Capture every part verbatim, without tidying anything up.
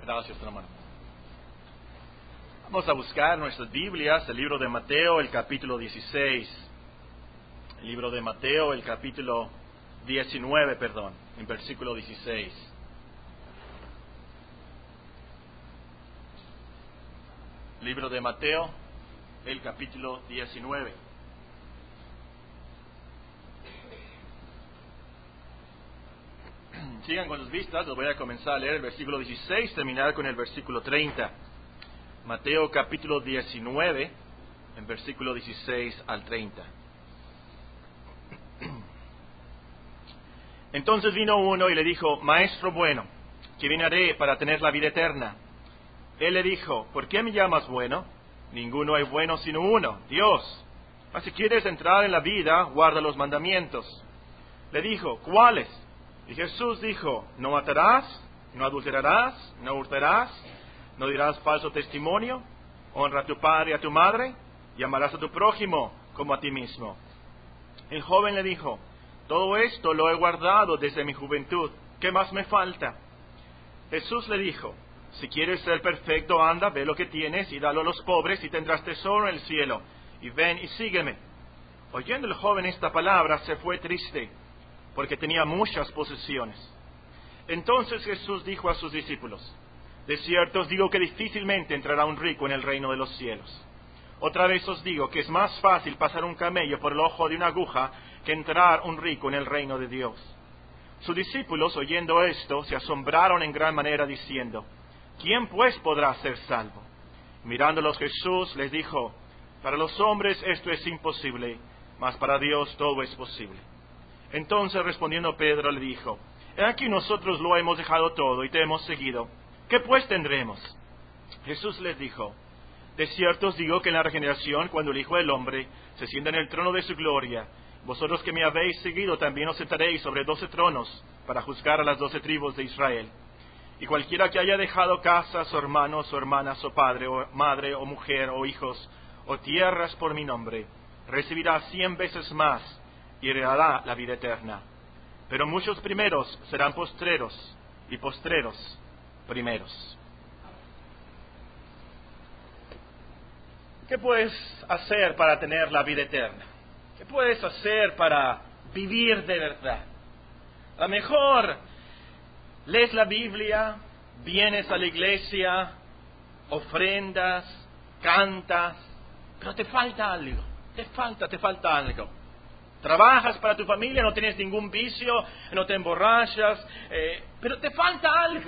Gracias, hermano. Vamos a buscar nuestras Biblias, el libro de Mateo, el capítulo dieciséis. El libro de Mateo, el capítulo diecinueve, perdón, en versículo dieciséis. Libro de Mateo, el capítulo diecinueve. Sigan con las vistas, los voy a comenzar a leer el versículo dieciséis, terminar con el versículo treinta. Mateo capítulo diecinueve, en versículo dieciséis al treinta. Entonces vino uno y le dijo: Maestro bueno, ¿qué bien haré para tener la vida eterna? Él le dijo: ¿Por qué me llamas bueno? Ninguno hay bueno sino uno, Dios. Mas si quieres entrar en la vida, guarda los mandamientos. Le dijo: ¿Cuáles? Y Jesús dijo: No matarás, no adulterarás, no hurtarás, no dirás falso testimonio, honra a tu padre y a tu madre, y amarás a tu prójimo como a ti mismo. El joven le dijo: Todo esto lo he guardado desde mi juventud, ¿qué más me falta? Jesús le dijo: Si quieres ser perfecto, anda, ve lo que tienes y dalo a los pobres y tendrás tesoro en el cielo, y ven y sígueme. Oyendo el joven esta palabra, se fue triste, porque tenía muchas posesiones. Entonces Jesús dijo a sus discípulos: De cierto os digo que difícilmente entrará un rico en el reino de los cielos. Otra vez os digo que es más fácil pasar un camello por el ojo de una aguja que entrar un rico en el reino de Dios. Sus discípulos, oyendo esto, se asombraron en gran manera, diciendo: ¿Quién pues podrá ser salvo? Mirándolos Jesús les dijo: Para los hombres esto es imposible, mas para Dios todo es posible. Entonces respondiendo Pedro le dijo: He aquí nosotros lo hemos dejado todo y te hemos seguido. ¿Qué pues tendremos? Jesús les dijo: De cierto os digo que en la regeneración, cuando el Hijo del Hombre se sienta en el trono de su gloria, vosotros que me habéis seguido también os sentaréis sobre doce tronos para juzgar a las doce tribus de Israel. Y cualquiera que haya dejado casas, o hermanos, o hermanas, o padre, o madre, o mujer, o hijos, o tierras por mi nombre, recibirá cien veces más y heredará la vida eterna. Pero muchos primeros serán postreros, y postreros primeros. ¿Qué puedes hacer para tener la vida eterna? ¿Qué puedes hacer para vivir de verdad? A lo mejor lees la Biblia, vienes a la iglesia, ofrendas, cantas, pero te falta algo, te falta, te falta algo. Trabajas para tu familia, no tienes ningún vicio, no te emborrachas, eh, pero te falta algo.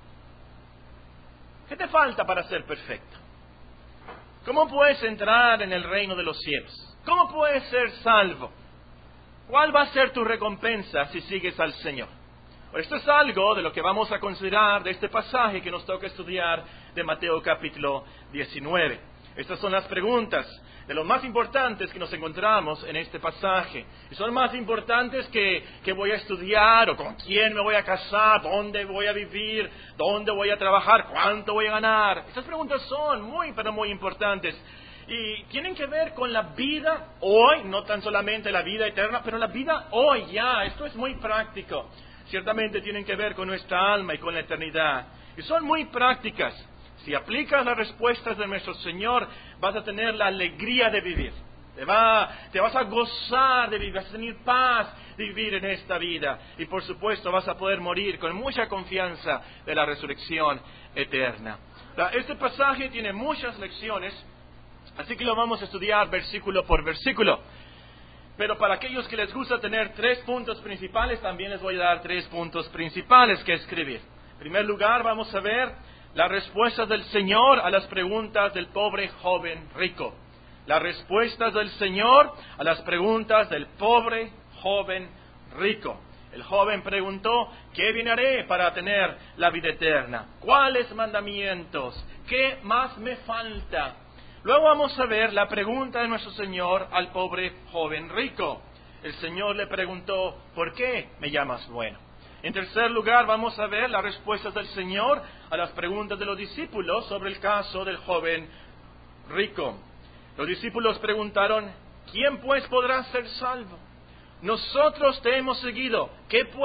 ¿Qué te falta para ser perfecto? ¿Cómo puedes entrar en el reino de los cielos? ¿Cómo puedes ser salvo? ¿Cuál va a ser tu recompensa si sigues al Señor? Esto es algo de lo que vamos a considerar de este pasaje que nos toca estudiar de Mateo capítulo diecinueve. Estas son las preguntas de lo más importantes que nos encontramos en este pasaje. Y son más importantes que, que voy a estudiar, o con quién me voy a casar, dónde voy a vivir, dónde voy a trabajar, cuánto voy a ganar. Estas preguntas son muy, pero muy importantes. Y tienen que ver con la vida hoy, no tan solamente la vida eterna, pero la vida hoy ya. Esto es muy práctico. Ciertamente tienen que ver con nuestra alma y con la eternidad. Y son muy prácticas. Si aplicas las respuestas de nuestro Señor, vas a tener la alegría de vivir. Te, va, te vas a gozar de vivir, vas a tener paz de vivir en esta vida. Y por supuesto vas a poder morir con mucha confianza de la resurrección eterna. Este pasaje tiene muchas lecciones, así que lo vamos a estudiar versículo por versículo. Pero para aquellos que les gusta tener tres puntos principales, también les voy a dar tres puntos principales que escribir. En primer lugar, vamos a ver las respuestas del Señor a las preguntas del pobre joven rico. Las respuestas del Señor a las preguntas del pobre joven rico. El joven preguntó: ¿qué bien haré para tener la vida eterna? ¿Cuáles mandamientos? ¿Qué más me falta? Luego vamos a ver la pregunta de nuestro Señor al pobre joven rico. El Señor le preguntó: ¿por qué me llamas bueno? En tercer lugar, vamos a ver las respuestas del Señor a las preguntas de los discípulos sobre el caso del joven rico. Los discípulos preguntaron: ¿quién pues podrá ser salvo? Nosotros te hemos seguido, ¿qué pues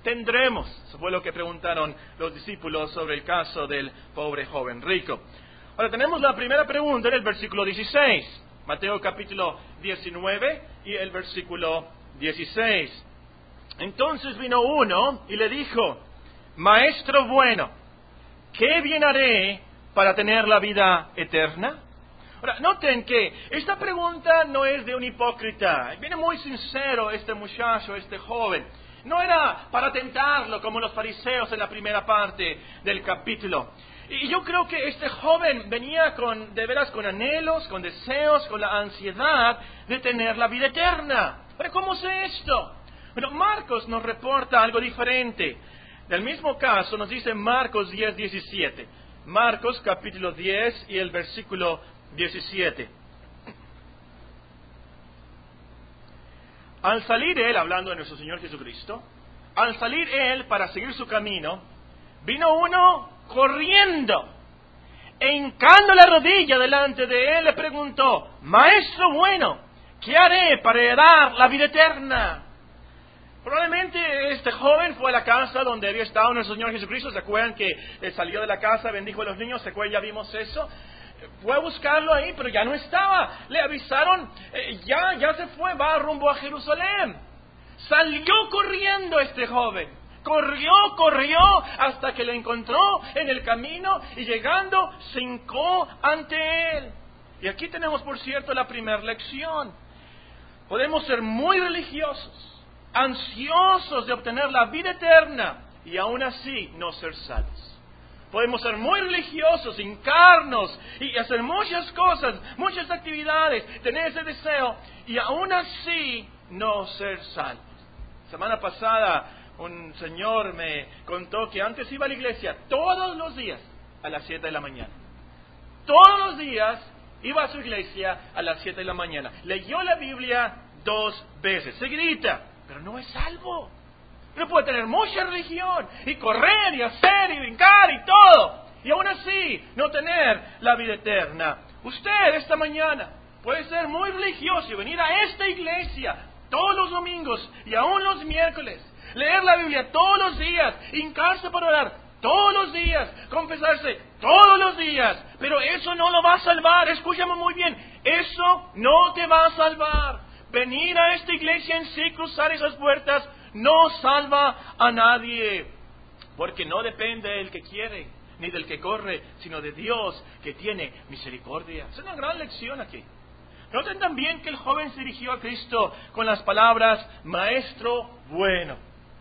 tendremos? Eso fue lo que preguntaron los discípulos sobre el caso del pobre joven rico. Ahora tenemos la primera pregunta en el versículo dieciséis. Mateo capítulo diecinueve y el versículo dieciséis. Entonces vino uno y le dijo: Maestro bueno, ¿qué bien haré para tener la vida eterna? Ahora, noten que esta pregunta no es de un hipócrita. Viene muy sincero este muchacho, este joven. No era para tentarlo como los fariseos en la primera parte del capítulo. Y yo creo que este joven venía con, de veras, con anhelos, con deseos, con la ansiedad de tener la vida eterna. Pero ¿cómo sé esto? Bueno, Marcos nos reporta algo diferente. Del mismo caso nos dice Marcos diez, diecisiete. Marcos capítulo diez y el versículo diecisiete. Al salir él, hablando de nuestro Señor Jesucristo, al salir él para seguir su camino, vino uno corriendo e hincando la rodilla delante de él le preguntó: Maestro bueno, ¿qué haré para heredar la vida eterna? Probablemente este joven fue a la casa donde había estado nuestro Señor Jesucristo. ¿Se acuerdan que salió de la casa, bendijo a los niños? ¿Se acuerdan? Ya vimos eso. Fue a buscarlo ahí, pero ya no estaba. Le avisaron, eh, ya, ya se fue, va rumbo a Jerusalén. Salió corriendo este joven. Corrió, corrió, hasta que le encontró en el camino y llegando se hincó ante él. Y aquí tenemos, por cierto, la primera lección. Podemos ser muy religiosos, ansiosos de obtener la vida eterna y aún así no ser salvos. Podemos ser muy religiosos, hincarnos y hacer muchas cosas, muchas actividades, tener ese deseo y aún así no ser salvos. Semana pasada un señor me contó que antes iba a la iglesia todos los días a las siete de la mañana. Todos los días iba a su iglesia a las siete de la mañana. Leyó la Biblia dos veces, seguidita, pero no es salvo. Uno puede tener mucha religión y correr y hacer y brincar y todo, y aún así no tener la vida eterna. Usted esta mañana puede ser muy religioso y venir a esta iglesia todos los domingos y aún los miércoles, leer la Biblia todos los días, hincarse para orar todos los días, confesarse todos los días, pero eso no lo va a salvar. Escúchame muy bien, eso no te va a salvar. Venir a esta iglesia en sí, cruzar esas puertas, no salva a nadie, porque no depende del que quiere, ni del que corre, sino de Dios que tiene misericordia. Es una gran lección aquí. Noten también que el joven se dirigió a Cristo con las palabras: Maestro bueno,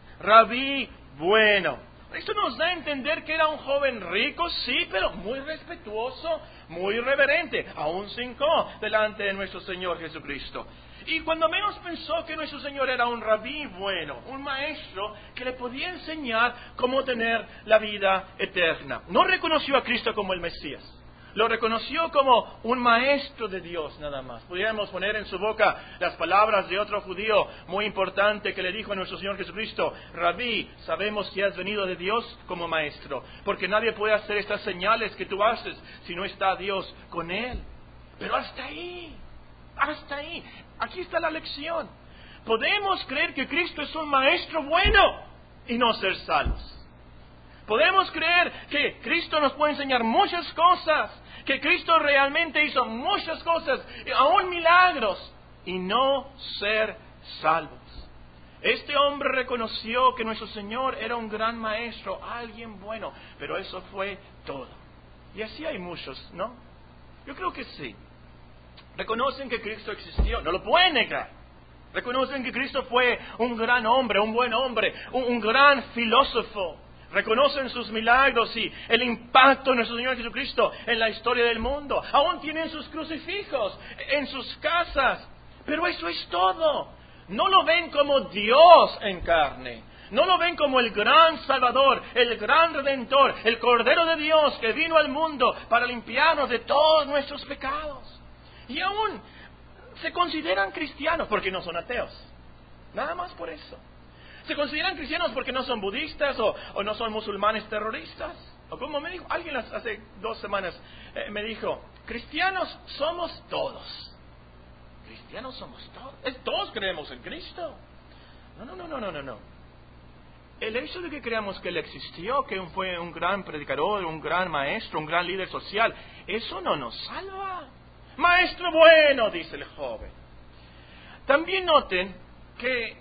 Rabí bueno. Esto nos da a entender que era un joven rico, sí, pero muy respetuoso, muy reverente, aún se hincó delante de nuestro Señor Jesucristo. Y cuando menos pensó que nuestro Señor era un rabí bueno, un maestro que le podía enseñar cómo tener la vida eterna. No reconoció a Cristo como el Mesías, lo reconoció como un maestro de Dios nada más. Pudiéramos poner en su boca las palabras de otro judío muy importante que le dijo a nuestro Señor Jesucristo: Rabí, sabemos que has venido de Dios como maestro, porque nadie puede hacer estas señales que tú haces si no está Dios con él. Pero hasta ahí, hasta ahí. Aquí está la lección. Podemos creer que Cristo es un maestro bueno y no ser salvos. Podemos creer que Cristo nos puede enseñar muchas cosas, que Cristo realmente hizo muchas cosas, aún milagros, y no ser salvos. Este hombre reconoció que nuestro Señor era un gran maestro, alguien bueno, pero eso fue todo. Y así hay muchos, ¿no? Yo creo que sí. Reconocen que Cristo existió, no lo pueden negar. Reconocen que Cristo fue un gran hombre, un buen hombre, un, un gran filósofo. Reconocen sus milagros y el impacto de nuestro Señor Jesucristo en la historia del mundo. Aún tienen sus crucifijos en sus casas. Pero eso es todo. No lo ven como Dios en carne. No lo ven como el gran Salvador, el gran Redentor, el Cordero de Dios que vino al mundo para limpiarnos de todos nuestros pecados. Y aún se consideran cristianos porque no son ateos. Nada más por eso. Se consideran cristianos porque no son budistas o, o no son musulmanes terroristas. O como me dijo alguien hace dos semanas, eh, me dijo: cristianos somos todos. Cristianos somos todos. Es, todos creemos en Cristo. No, no, no, no, no, no. el hecho de que creamos que Él existió, que fue un gran predicador, un gran maestro, un gran líder social, eso no nos salva. Maestro bueno, dice el joven. También noten que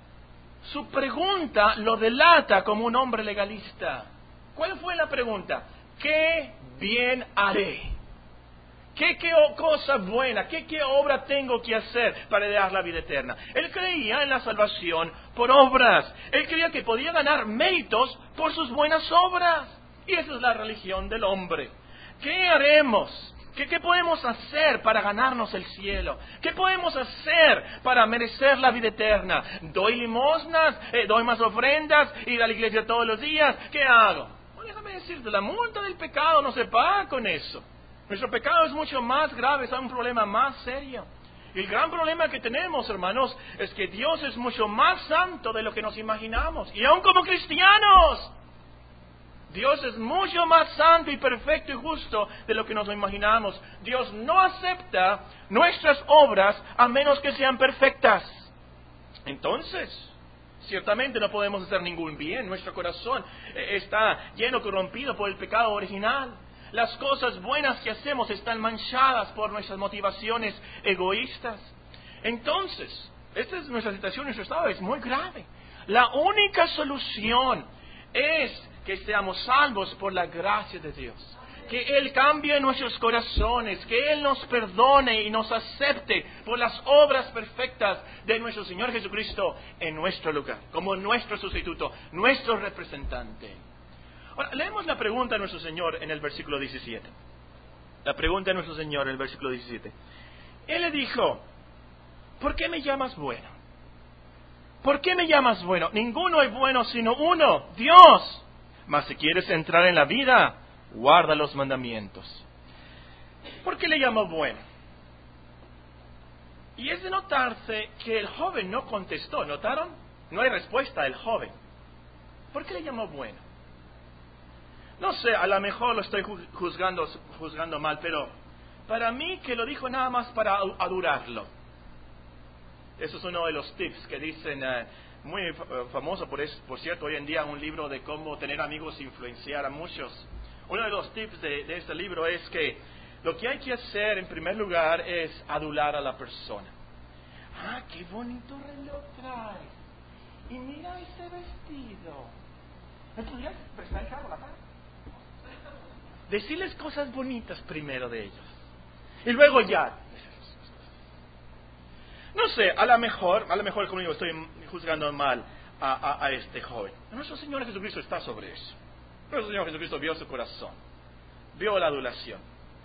su pregunta lo delata como un hombre legalista. ¿Cuál fue la pregunta? ¿Qué bien haré? ¿Qué, qué cosa buena, qué, qué obra tengo que hacer para heredar la vida eterna? Él creía en la salvación por obras. Él creía que podía ganar méritos por sus buenas obras. Y esa es la religión del hombre. ¿Qué haremos? ¿Qué, qué podemos hacer para ganarnos el cielo? ¿Qué podemos hacer para merecer la vida eterna? ¿Doy limosnas? Eh, ¿Doy más ofrendas? ¿Ir a la iglesia todos los días? ¿Qué hago? Bueno, déjame decirte, la multa del pecado no se paga con eso. Nuestro pecado es mucho más grave, es un problema más serio. Y el gran problema que tenemos, hermanos, es que Dios es mucho más santo de lo que nos imaginamos. Y aún como cristianos, Dios es mucho más santo y perfecto y justo de lo que nos imaginamos. Dios no acepta nuestras obras a menos que sean perfectas. Entonces, ciertamente no podemos hacer ningún bien. Nuestro corazón está lleno, corrompido por el pecado original. Las cosas buenas que hacemos están manchadas por nuestras motivaciones egoístas. Entonces, esta es nuestra situación, nuestro estado es muy grave. La única solución es que seamos salvos por la gracia de Dios. Que Él cambie nuestros corazones, que Él nos perdone y nos acepte por las obras perfectas de nuestro Señor Jesucristo en nuestro lugar, como nuestro sustituto, nuestro representante. Ahora, leemos la pregunta de nuestro Señor en el versículo diecisiete. La pregunta de nuestro Señor en el versículo diecisiete. Él le dijo, ¿por qué me llamas bueno? ¿Por qué me llamas bueno? Ninguno es bueno sino uno, Dios. Mas si quieres entrar en la vida, guarda los mandamientos. ¿Por qué le llamó bueno? Y es de notarse que el joven no contestó. ¿Notaron? No hay respuesta del joven. ¿Por qué le llamó bueno? No sé, a lo mejor lo estoy juzgando, juzgando mal, pero para mí que lo dijo nada más para adorarlo. Eso es uno de los tips que dicen, uh, muy famoso por, es, por cierto, hoy en día un libro de cómo tener amigos e influenciar a muchos. Uno de los tips de, de este libro es que lo que hay que hacer en primer lugar es adular a la persona. Ah, qué bonito reloj traes. Y mira ese vestido. ¿Me podrías prestar el carro la cara? Decirles cosas bonitas primero de ellos. Y luego ya. No sé, a lo mejor, a lo mejor como digo, estoy juzgando mal a, a, a este joven. Nuestro Señor Jesucristo está sobre eso. Nuestro Señor Jesucristo vio su corazón. Vio la adulación.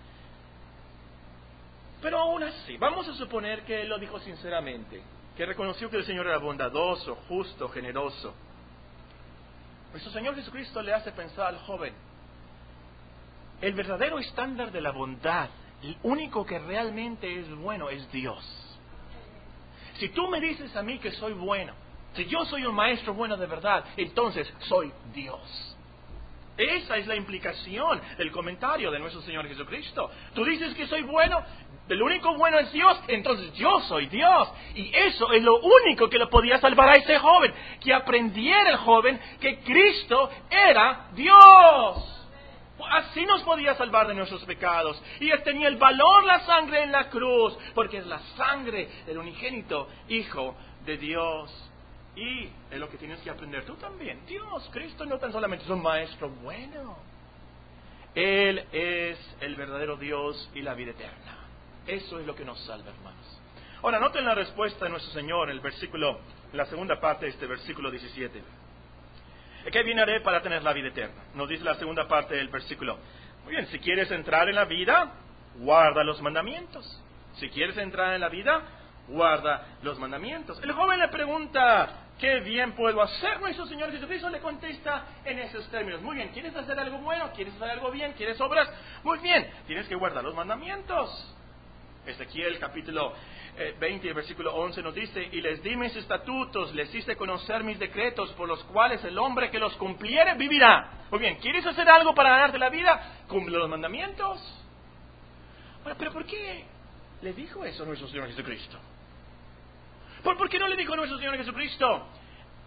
Pero aún así, vamos a suponer que Él lo dijo sinceramente. Que reconoció que el Señor era bondadoso, justo, generoso. Nuestro Señor Jesucristo le hace pensar al joven. El verdadero estándar de la bondad, el único que realmente es bueno, es Dios. Si tú me dices a mí que soy bueno, si yo soy un maestro bueno de verdad, entonces soy Dios. Esa es la implicación del comentario de nuestro Señor Jesucristo. Tú dices que soy bueno, el único bueno es Dios, entonces yo soy Dios. Y eso es lo único que le podía salvar a ese joven, que aprendiera el joven que Cristo era Dios. Así nos podía salvar de nuestros pecados. Y Él tenía el valor, la sangre en la cruz, porque es la sangre del unigénito Hijo de Dios. Y es lo que tienes que aprender tú también. Dios, Cristo no tan solamente es un maestro bueno. Él es el verdadero Dios y la vida eterna. Eso es lo que nos salva, hermanos. Ahora, noten la respuesta de nuestro Señor en el versículo, en la segunda parte de este versículo diecisiete. ¿Qué bien haré para tener la vida eterna? Nos dice la segunda parte del versículo. Muy bien, si quieres entrar en la vida, guarda los mandamientos. Si quieres entrar en la vida, guarda los mandamientos. El joven le pregunta, ¿qué bien puedo hacer? Nuestro Señor Jesucristo le contesta en esos términos. Muy bien, ¿quieres hacer algo bueno? ¿Quieres hacer algo bien? ¿Quieres obras? Muy bien, tienes que guardar los mandamientos. Ezequiel capítulo veinte, versículo once nos dice, y les di mis estatutos, les hice conocer mis decretos, por los cuales el hombre que los cumpliere vivirá. Muy bien, ¿quieres hacer algo para ganarte la vida? Cumple los mandamientos. Bueno, pero ¿por qué le dijo eso a nuestro Señor Jesucristo? ¿Por, ¿Por qué no le dijo a nuestro Señor Jesucristo,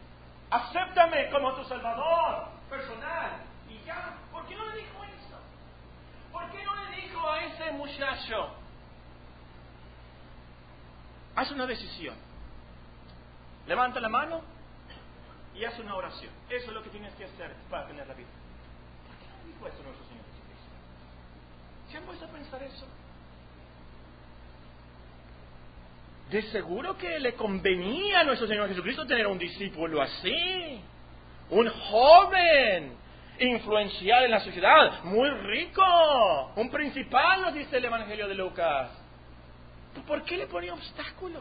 acéptame como tu Salvador personal. Y ya, ¿por qué no le dijo eso? ¿Por qué no le dijo a ese muchacho, haz una decisión, levanta la mano y haz una oración? Eso es lo que tienes que hacer para tener la vida. ¿Por qué no le dijo eso a nuestro Señor Jesucristo? ¿Se han puesto a pensar eso? De seguro que le convenía a nuestro Señor Jesucristo tener un discípulo así, un joven influencial en la sociedad, muy rico, un principal, nos dice el Evangelio de Lucas. ¿Por qué le ponía obstáculos?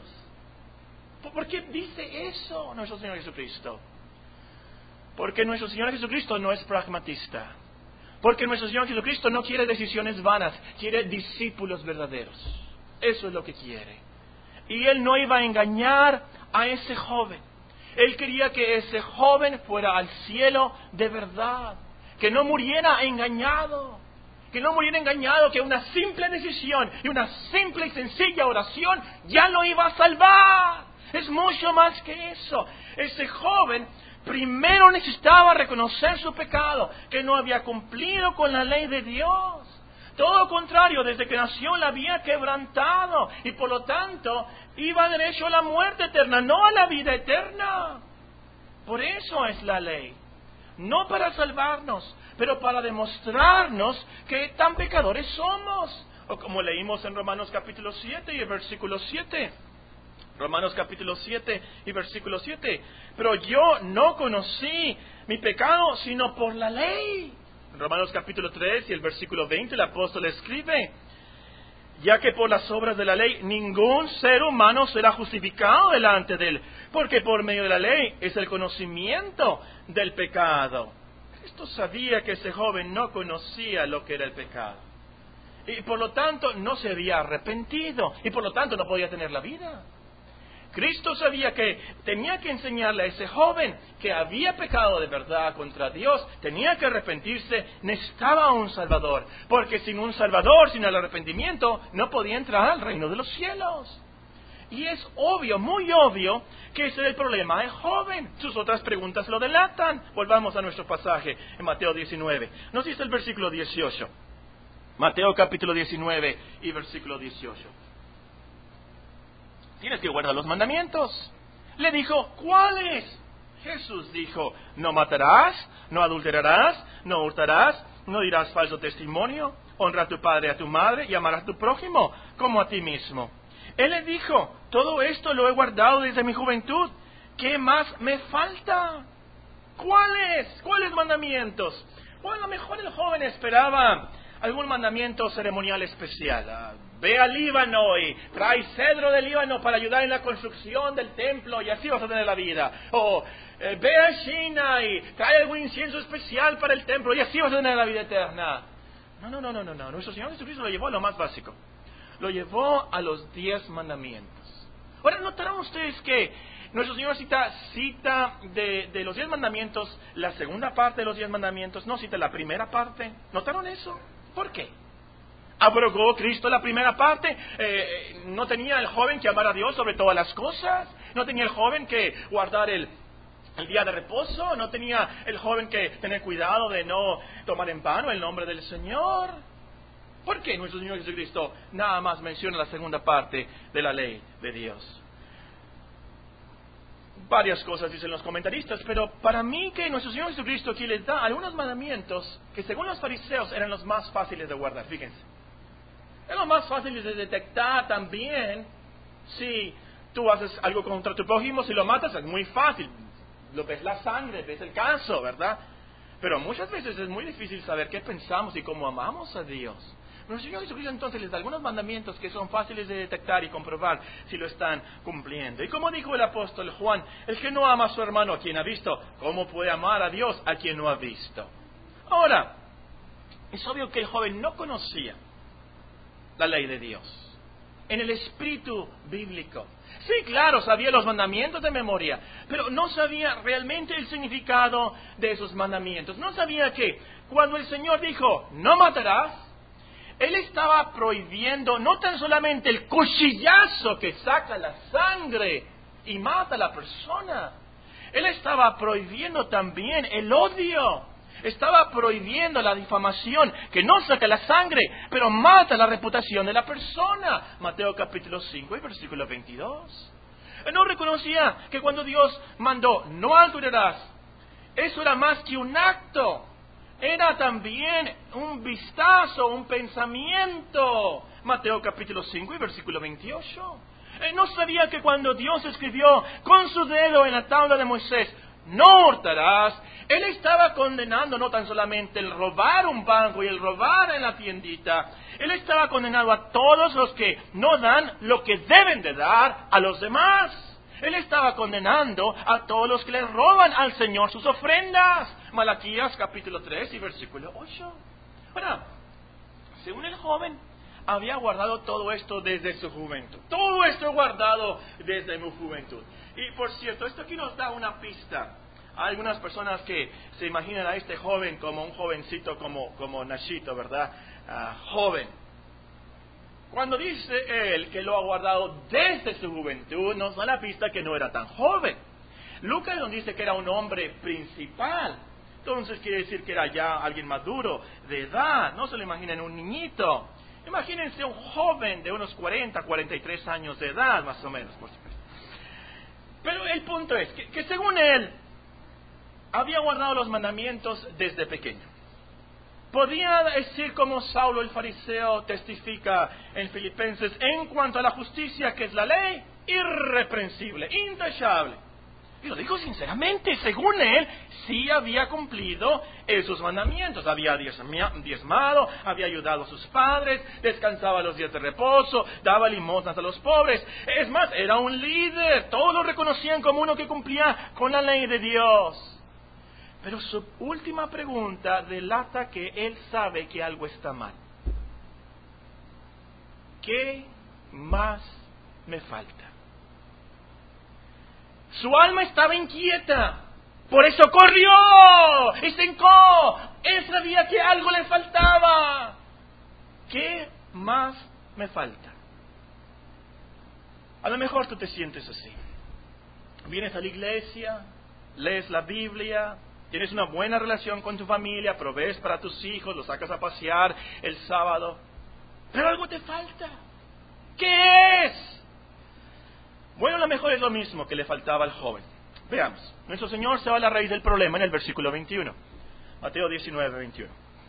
¿Por qué dice eso nuestro Señor Jesucristo? Porque nuestro Señor Jesucristo no es pragmatista. Porque nuestro Señor Jesucristo no quiere decisiones vanas, quiere discípulos verdaderos. Eso es lo que quiere. Y Él no iba a engañar a ese joven. Él quería que ese joven fuera al cielo de verdad. Que no muriera engañado. Que no muriera engañado, que una simple decisión y una simple y sencilla oración ya lo iba a salvar. Es mucho más que eso. Ese joven primero necesitaba reconocer su pecado, que no había cumplido con la ley de Dios. Todo lo contrario, desde que nació la había quebrantado y por lo tanto iba derecho a la muerte eterna, no a la vida eterna. Por eso es la ley. No para salvarnos, pero para demostrarnos que tan pecadores somos. O como leímos en Romanos capítulo siete y el versículo siete. Romanos capítulo siete y versículo siete. Pero yo no conocí mi pecado sino por la ley. En Romanos capítulo tres y el versículo veinte el apóstol escribe: ya que por las obras de la ley ningún ser humano será justificado delante de él, porque por medio de la ley es el conocimiento del pecado. Cristo sabía que ese joven no conocía lo que era el pecado, y por lo tanto no se había arrepentido, y por lo tanto no podía tener la vida. Cristo sabía que tenía que enseñarle a ese joven que había pecado de verdad contra Dios, tenía que arrepentirse, necesitaba un Salvador, porque sin un Salvador, sin el arrepentimiento, no podía entrar al reino de los cielos. Y es obvio, muy obvio, que ese era el problema del joven. Sus otras preguntas lo delatan. Volvamos a nuestro pasaje en Mateo diecinueve. Nos dice el versículo dieciocho. Mateo capítulo diecinueve y versículo dieciocho. Tienes que guardar los mandamientos. Le dijo, ¿cuáles? Jesús dijo, no matarás, no adulterarás, no hurtarás, no dirás falso testimonio, honra a tu padre y a tu madre y amarás a tu prójimo como a ti mismo. Él le dijo, todo esto lo he guardado desde mi juventud. ¿Qué más me falta? ¿Cuáles? ¿Cuáles mandamientos? Bueno, a lo mejor el joven esperaba algún mandamiento ceremonial especial. Uh, ve al Líbano y trae cedro del Líbano para ayudar en la construcción del templo y así vas a tener la vida. O eh, ve a China y trae algún incienso especial para el templo y así vas a tener la vida eterna. No, no, no, no, no, no. Nuestro Señor Jesucristo lo llevó a lo más básico. Lo llevó a los diez mandamientos. Ahora, ¿notarán ustedes que nuestro Señor cita, cita de, de los diez mandamientos, la segunda parte de los diez mandamientos, no cita la primera parte? ¿Notaron eso? ¿Por qué? ¿Abrogó Cristo la primera parte? Eh, ¿No tenía el joven que amar a Dios sobre todas las cosas? ¿No tenía el joven que guardar el, el día de reposo? ¿No tenía el joven que tener cuidado de no tomar en vano el nombre del Señor? ¿Por qué nuestro Señor Jesucristo nada más menciona la segunda parte de la ley de Dios? Varias cosas dicen los comentaristas, pero para mí que nuestro Señor Jesucristo aquí les da algunos mandamientos que según los fariseos eran los más fáciles de guardar, fíjense. Eran los más fáciles de detectar también. Si tú haces algo contra tu prójimo, si lo matas es muy fácil. Lo ves la sangre, ves el caso, ¿verdad? Pero muchas veces es muy difícil saber qué pensamos y cómo amamos a Dios. Nuestro Señor Jesucristo entonces les da algunos mandamientos que son fáciles de detectar y comprobar si lo están cumpliendo. Y como dijo el apóstol Juan, el que no ama a su hermano a quien ha visto, ¿cómo puede amar a Dios a quien no ha visto? Ahora, es obvio que el joven no conocía la ley de Dios en el espíritu bíblico. Sí, claro, sabía los mandamientos de memoria, pero no sabía realmente el significado de esos mandamientos. No sabía que cuando el Señor dijo, no matarás, Él estaba prohibiendo no tan solamente el cuchillazo que saca la sangre y mata a la persona. Él estaba prohibiendo también el odio. Estaba prohibiendo la difamación, que no saca la sangre, pero mata la reputación de la persona. Mateo capítulo cinco y versículo veintidós. Él no reconocía que cuando Dios mandó, no adulterarás, eso era más que un acto. Era también un vistazo, un pensamiento. Mateo capítulo cinco y versículo veintiocho. Él no sabía que cuando Dios escribió con su dedo en la tabla de Moisés, no hurtarás, Él estaba condenando no tan solamente el robar un banco y el robar en la tiendita. Él estaba condenando a todos los que no dan lo que deben de dar a los demás. Él estaba condenando a todos los que le roban al Señor sus ofrendas. Malaquías capítulo tres y versículo ocho. Ahora, según el joven, había guardado todo esto desde su juventud. Todo esto guardado desde mi juventud. Y por cierto, esto aquí nos da una pista. Hay algunas personas que se imaginan a este joven como un jovencito, como, como Nachito, ¿verdad? Uh, joven. Cuando dice él que lo ha guardado desde su juventud, nos da la pista que no era tan joven. Lucas nos dice que era un hombre principal. Entonces quiere decir que era ya alguien maduro, de edad. No se lo imaginen un niñito. Imagínense un joven de unos cuarenta, cuarenta y tres años de edad, más o menos, por supuesto. Pero el punto es que, que según él, había guardado los mandamientos desde pequeño. Podía decir como Saulo el fariseo testifica en Filipenses, en cuanto a la justicia que es la ley, irreprensible, intachable. Y lo digo sinceramente, según él, sí había cumplido esos mandamientos. Había diezmado, había ayudado a sus padres, descansaba los días de reposo, daba limosnas a los pobres. Es más, era un líder. Todos lo reconocían como uno que cumplía con la ley de Dios. Pero su última pregunta delata que él sabe que algo está mal. ¿Qué más me falta? Su alma estaba inquieta, por eso corrió y se hincó. Él sabía que algo le faltaba. ¿Qué más me falta? A lo mejor tú te sientes así. Vienes a la iglesia, lees la Biblia, tienes una buena relación con tu familia, provees para tus hijos, los sacas a pasear el sábado, pero algo te falta. ¿Qué es? Bueno, a lo mejor es lo mismo que le faltaba al joven. Veamos, nuestro Señor se va a la raíz del problema en el versículo veintiuno. Mateo diecinueve, veintiuno.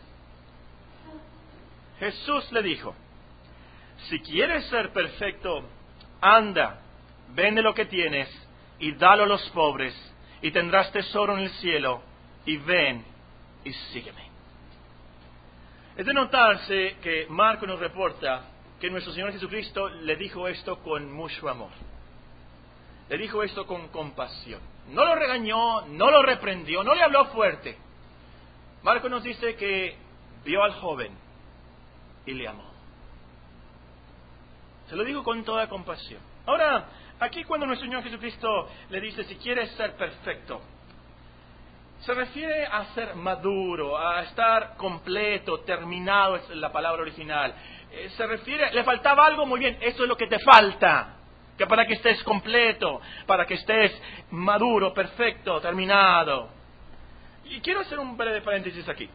Jesús le dijo, si quieres ser perfecto, anda, vende lo que tienes y dalo a los pobres, y tendrás tesoro en el cielo, y ven y sígueme. Es de notarse que Marco nos reporta que nuestro Señor Jesucristo le dijo esto con mucho amor. Le dijo esto con compasión. No lo regañó, no lo reprendió, no le habló fuerte. Marco nos dice que vio al joven y le amó. Se lo digo con toda compasión. Ahora, aquí cuando nuestro Señor Jesucristo le dice, si quieres ser perfecto, se refiere a ser maduro, a estar completo, terminado, es la palabra original. Eh, se refiere, le faltaba algo, muy bien, eso es lo que te falta. Que para que estés completo, para que estés maduro, perfecto, terminado. Y quiero hacer un breve paréntesis aquí.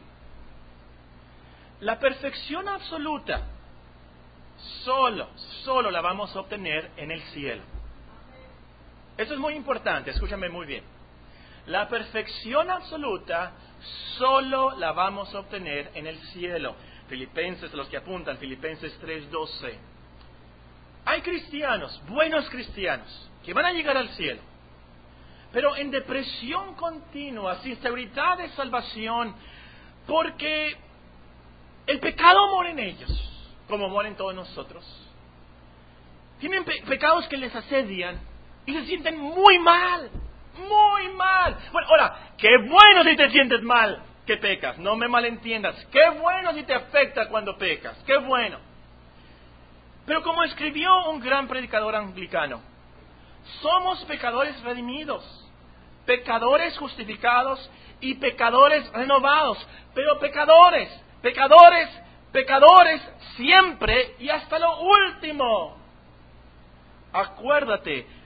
La perfección absoluta, solo, solo la vamos a obtener en el cielo. Eso es muy importante, escúchame muy bien. La perfección absoluta, solo la vamos a obtener en el cielo. Filipenses, los que apuntan, Filipenses tres doce. Hay cristianos, buenos cristianos, que van a llegar al cielo, pero en depresión continua, sin seguridad de salvación, porque el pecado mora en ellos, como mora en todos nosotros. Tienen pe- pecados que les asedian y se sienten muy mal, muy mal. Bueno, ahora, qué bueno si te sientes mal que pecas, no me malentiendas. Qué bueno si te afecta cuando pecas, qué bueno. Pero como escribió un gran predicador anglicano, somos pecadores redimidos, pecadores justificados y pecadores renovados, pero pecadores, pecadores, pecadores siempre y hasta lo último. Acuérdate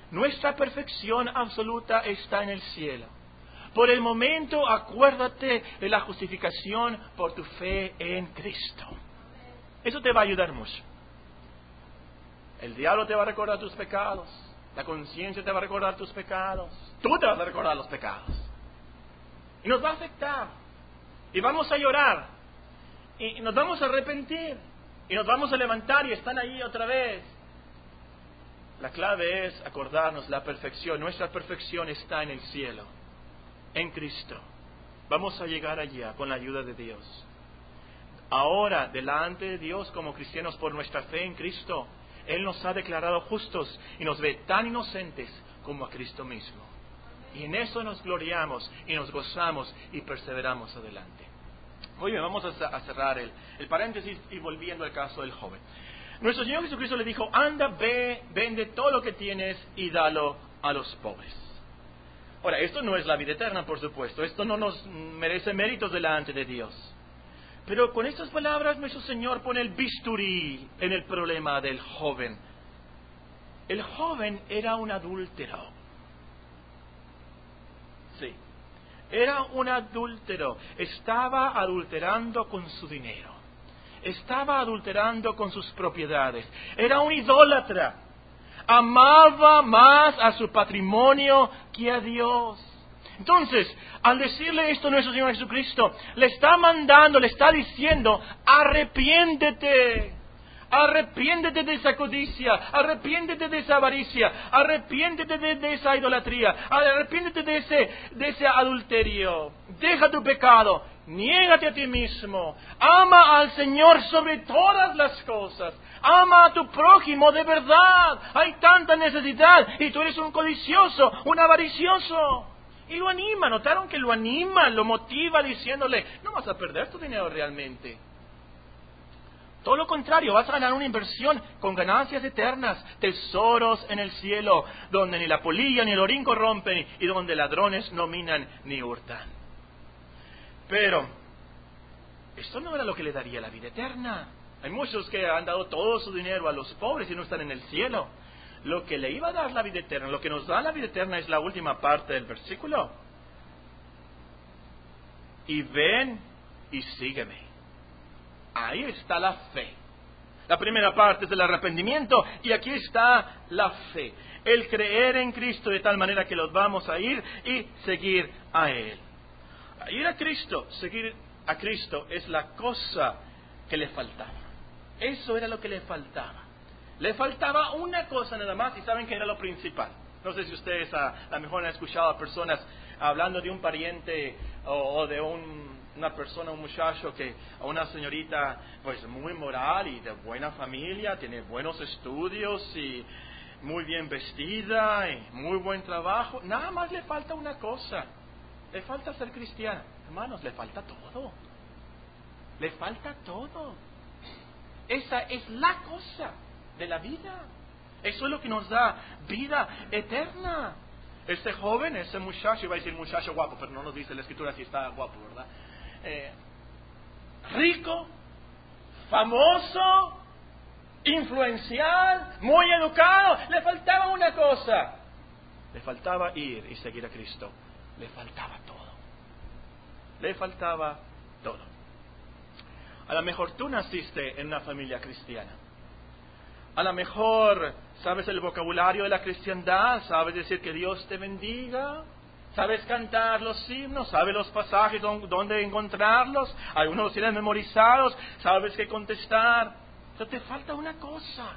Nuestra perfección absoluta está en el cielo. Por el momento, acuérdate de la justificación por tu fe en Cristo. Eso te va a ayudar mucho. El diablo te va a recordar tus pecados. La conciencia te va a recordar tus pecados. Tú te vas a recordar los pecados. Y nos va a afectar. Y vamos a llorar. Y nos vamos a arrepentir. Y nos vamos a levantar y están ahí otra vez. La clave es acordarnos la perfección. Nuestra perfección está en el cielo, en Cristo. Vamos a llegar allá con la ayuda de Dios. Ahora, delante de Dios como cristianos por nuestra fe en Cristo, Él nos ha declarado justos y nos ve tan inocentes como a Cristo mismo. Y en eso nos gloriamos y nos gozamos y perseveramos adelante. Muy bien, vamos a cerrar el, el paréntesis y volviendo al caso del joven. Nuestro Señor Jesucristo le dijo, anda, ve, vende todo lo que tienes y dalo a los pobres. Ahora, esto no es la vida eterna, por supuesto. Esto no nos merece méritos delante de Dios. Pero con estas palabras nuestro Señor pone el bisturí en el problema del joven. El joven era un adúltero. Sí, era un adúltero. Estaba adulterando con su dinero. Estaba adulterando con sus propiedades. Era un idólatra. Amaba más a su patrimonio que a Dios. Entonces, al decirle esto a nuestro Señor Jesucristo, le está mandando, le está diciendo, arrepiéntete. Arrepiéntete de esa codicia, arrepiéntete de esa avaricia, arrepiéntete de, de esa idolatría, arrepiéntete de ese, de ese adulterio. Deja tu pecado, niégate a ti mismo, ama al Señor sobre todas las cosas, ama a tu prójimo de verdad. Hay tanta necesidad y tú eres un codicioso, un avaricioso. Y lo anima, notaron que lo anima, lo motiva diciéndole, no vas a perder tu dinero realmente. Todo lo contrario, vas a ganar una inversión con ganancias eternas, tesoros en el cielo, donde ni la polilla ni el orín corrompen y donde ladrones no minan ni hurtan. Pero esto no era lo que le daría la vida eterna. Hay muchos que han dado todo su dinero a los pobres y no están en el cielo. Lo que le iba a dar la vida eterna, lo que nos da la vida eterna es la última parte del versículo. Y ven y sígueme. Ahí está la fe. La primera parte es el arrepentimiento y aquí está la fe. El creer en Cristo de tal manera que los vamos a ir y seguir a Él. Ir a Cristo, seguir a Cristo es la cosa que le faltaba. Eso era lo que le faltaba. Le faltaba una cosa nada más y saben que era lo principal. No sé si ustedes a lo mejor han escuchado a personas hablando de un pariente o, o de un... una persona, un muchacho que, a una señorita pues muy moral y de buena familia, tiene buenos estudios y muy bien vestida y muy buen trabajo. Nada más le falta una cosa, le falta ser cristiana. Hermanos, le falta todo, le falta todo. Esa es la cosa de la vida. Eso es lo que nos da vida eterna. Ese joven, ese muchacho, iba a decir muchacho guapo, pero no nos dice la escritura si está guapo, ¿verdad? Eh, rico, famoso, influencial, muy educado, le faltaba una cosa, le faltaba ir y seguir a Cristo, le faltaba todo, le faltaba todo. A lo mejor tú naciste en una familia cristiana, a lo mejor sabes el vocabulario de la cristiandad, sabes decir que Dios te bendiga, sabes cantar los himnos, sabes los pasajes donde encontrarlos, algunos los tienes memorizados, sabes qué contestar, pero te falta una cosa.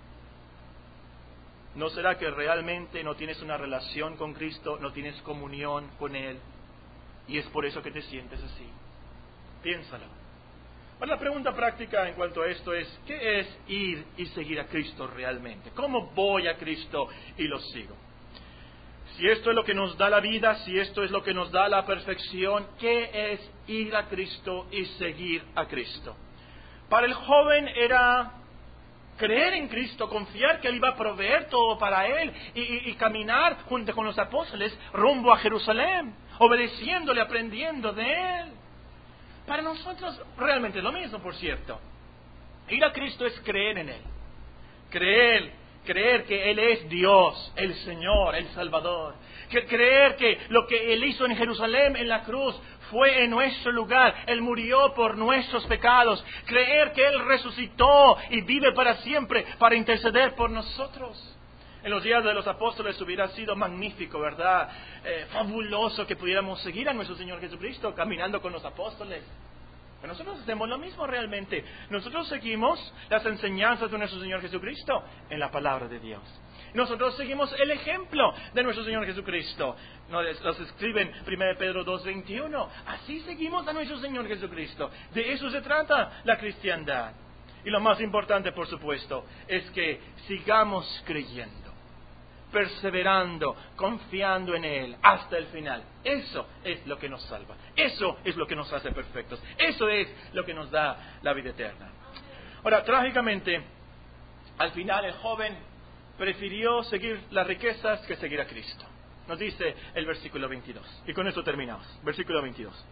¿No será que realmente no tienes una relación con Cristo, no tienes comunión con Él? Y es por eso que te sientes así. Piénsalo. Bueno, la pregunta práctica en cuanto a esto es, ¿qué es ir y seguir a Cristo realmente? ¿Cómo voy a Cristo y lo sigo? Si esto es lo que nos da la vida, si esto es lo que nos da la perfección, ¿qué es ir a Cristo y seguir a Cristo? Para el joven era creer en Cristo, confiar que Él iba a proveer todo para él y, y, y caminar junto con los apóstoles rumbo a Jerusalén, obedeciéndole, aprendiendo de Él. Para nosotros realmente es lo mismo, por cierto. Ir a Cristo es creer en Él. Creer Creer que Él es Dios, el Señor, el Salvador. Que creer que lo que Él hizo en Jerusalén, en la cruz, fue en nuestro lugar. Él murió por nuestros pecados. Creer que Él resucitó y vive para siempre para interceder por nosotros. En los días de los apóstoles hubiera sido magnífico, ¿verdad? Eh, fabuloso que pudiéramos seguir a nuestro Señor Jesucristo caminando con los apóstoles. Pero nosotros hacemos lo mismo realmente. Nosotros seguimos las enseñanzas de nuestro Señor Jesucristo en la palabra de Dios. Nosotros seguimos el ejemplo de nuestro Señor Jesucristo. Nos los escriben primera Pedro dos veintiuno. Así seguimos a nuestro Señor Jesucristo. De eso se trata la cristiandad. Y lo más importante, por supuesto, es que sigamos creyendo, perseverando, confiando en Él hasta el final. Eso es lo que nos salva. Eso es lo que nos hace perfectos. Eso es lo que nos da la vida eterna. Ahora, trágicamente, al final el joven prefirió seguir las riquezas que seguir a Cristo. Nos dice el versículo veintidós. Y con esto terminamos. Versículo veintidós.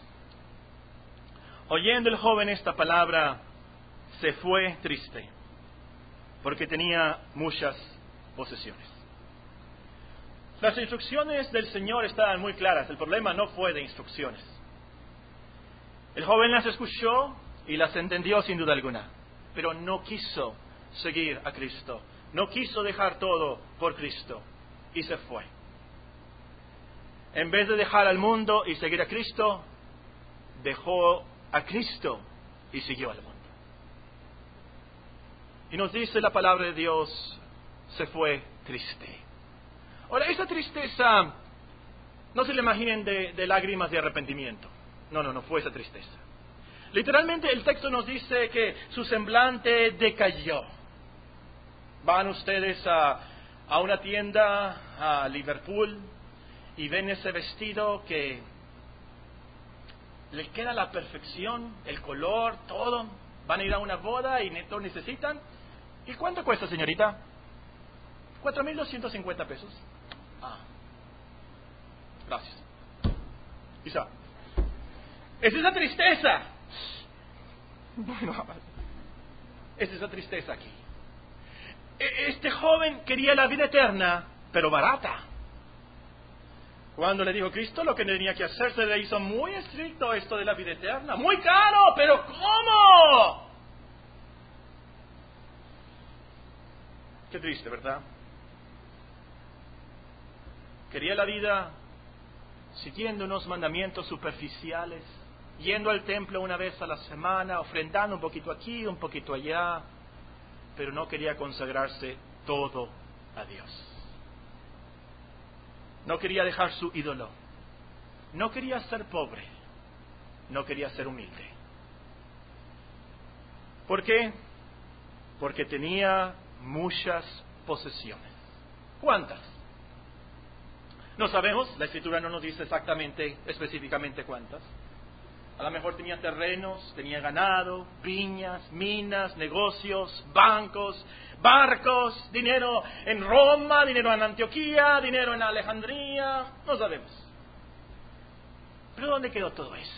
Oyendo el joven esta palabra, se fue triste, porque tenía muchas posesiones. Las instrucciones del Señor estaban muy claras. El problema no fue de instrucciones. El joven las escuchó y las entendió sin duda alguna, pero no quiso seguir a Cristo. No quiso dejar todo por Cristo y se fue. En vez de dejar al mundo y seguir a Cristo, dejó a Cristo y siguió al mundo. Y nos dice la palabra de Dios, se fue triste. Ahora, esa tristeza, no se le imaginen de, de lágrimas de arrepentimiento. No, no, no fue esa tristeza. Literalmente el texto nos dice que su semblante decayó. Van ustedes a, a una tienda, a Liverpool, y ven ese vestido que les queda a la perfección, el color, todo. Van a ir a una boda y lo necesitan. ¿Y cuánto cuesta, señorita? cuatro mil doscientos cincuenta pesos. Ah, gracias. Quizá. Es esa tristeza. Bueno, es esa tristeza aquí. Este joven quería la vida eterna, pero barata. Cuando le dijo Cristo lo que tenía que hacer, se le hizo muy estricto esto de la vida eterna. Muy caro, pero ¿cómo? Qué triste, ¿verdad? Quería la vida siguiendo unos mandamientos superficiales, yendo al templo una vez a la semana, ofrendando un poquito aquí, un poquito allá, pero no quería consagrarse todo a Dios. No quería dejar su ídolo. No quería ser pobre. No quería ser humilde. ¿Por qué? Porque tenía muchas posesiones. ¿Cuántas? No sabemos, la Escritura no nos dice exactamente, específicamente cuántas. A lo mejor tenía terrenos, tenía ganado, viñas, minas, negocios, bancos, barcos, dinero en Roma, dinero en Antioquía, dinero en Alejandría, no sabemos. Pero ¿dónde quedó todo eso?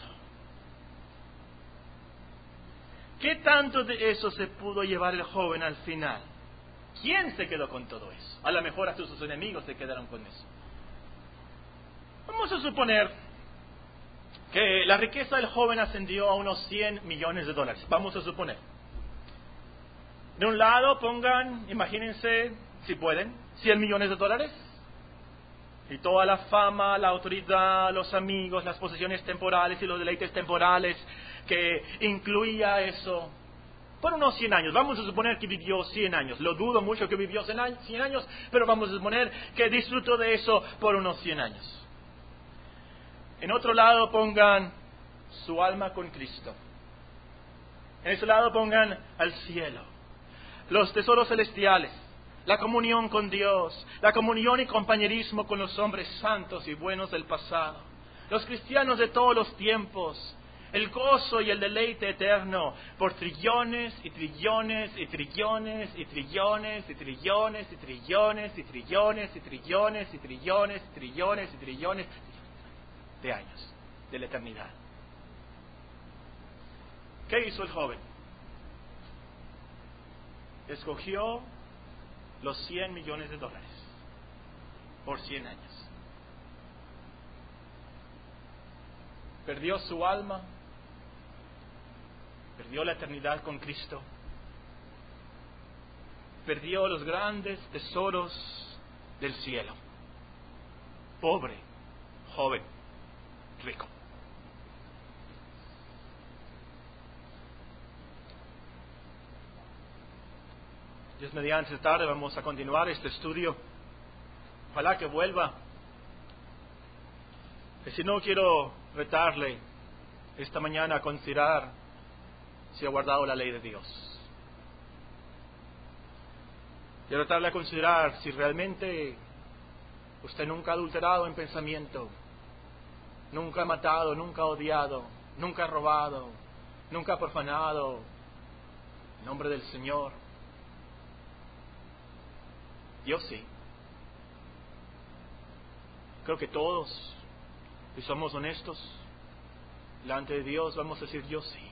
¿Qué tanto de eso se pudo llevar el joven al final? ¿Quién se quedó con todo eso? A lo mejor hasta sus enemigos se quedaron con eso. Vamos a suponer que la riqueza del joven ascendió a unos cien millones de dólares. Vamos a suponer. De un lado pongan, imagínense, si pueden, cien millones de dólares. Y toda la fama, la autoridad, los amigos, las posesiones temporales y los deleites temporales que incluía eso. Por unos cien años. Vamos a suponer que vivió cien años. Lo dudo mucho que vivió cien años, pero vamos a suponer que disfrutó de eso por unos cien años. En otro lado pongan su alma con Cristo. En ese lado pongan al cielo, los tesoros celestiales, la comunión con Dios, la comunión y compañerismo con los hombres santos y buenos del pasado, los cristianos de todos los tiempos, el gozo y el deleite eterno por trillones y trillones y trillones y trillones y trillones y trillones y trillones y trillones y trillones y trillones y trillones de años, de la eternidad. ¿Qué hizo el joven? Escogió los cien millones de dólares por cien años. Perdió su alma, perdió la eternidad con Cristo, perdió los grandes tesoros del cielo. Pobre, joven, rico. Dios mediante, esta tarde vamos a continuar este estudio. Ojalá que vuelva. Y si no, quiero retarle esta mañana a considerar si ha guardado la ley de Dios. Quiero retarle a considerar si realmente usted nunca ha adulterado en pensamiento, nunca ha matado, nunca ha odiado, nunca ha robado, nunca ha profanado el nombre del Señor. Yo sí. Creo que todos, si somos honestos delante de Dios, vamos a decir yo sí.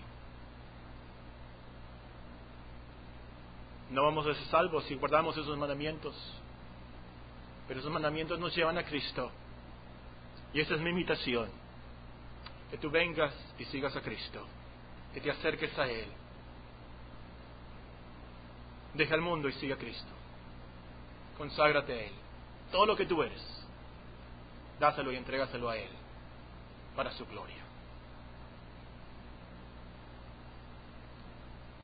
No vamos a ser salvos si guardamos esos mandamientos, pero esos mandamientos nos llevan a Cristo. Y esa es mi invitación, que tú vengas y sigas a Cristo, que te acerques a Él. Deja el mundo y sigue a Cristo. Conságrate a Él. Todo lo que tú eres, dáselo y entrégaselo a Él para su gloria.